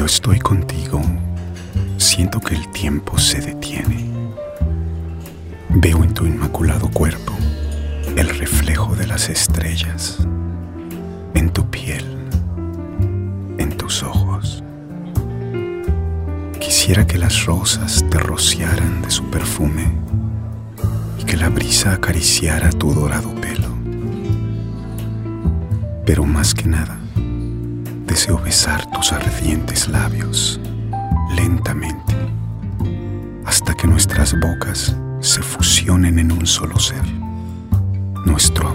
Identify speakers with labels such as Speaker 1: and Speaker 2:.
Speaker 1: Cuando estoy contigo, siento que el tiempo se detiene. Veo en tu inmaculado cuerpo el reflejo de las estrellas, en tu piel, en tus ojos. Quisiera que las rosas te rociaran de su perfume y que la brisa acariciara tu dorado pelo. Pero más que nada, deseo besar tus ardientes labios lentamente hasta que nuestras bocas se fusionen en un solo ser. Nuestro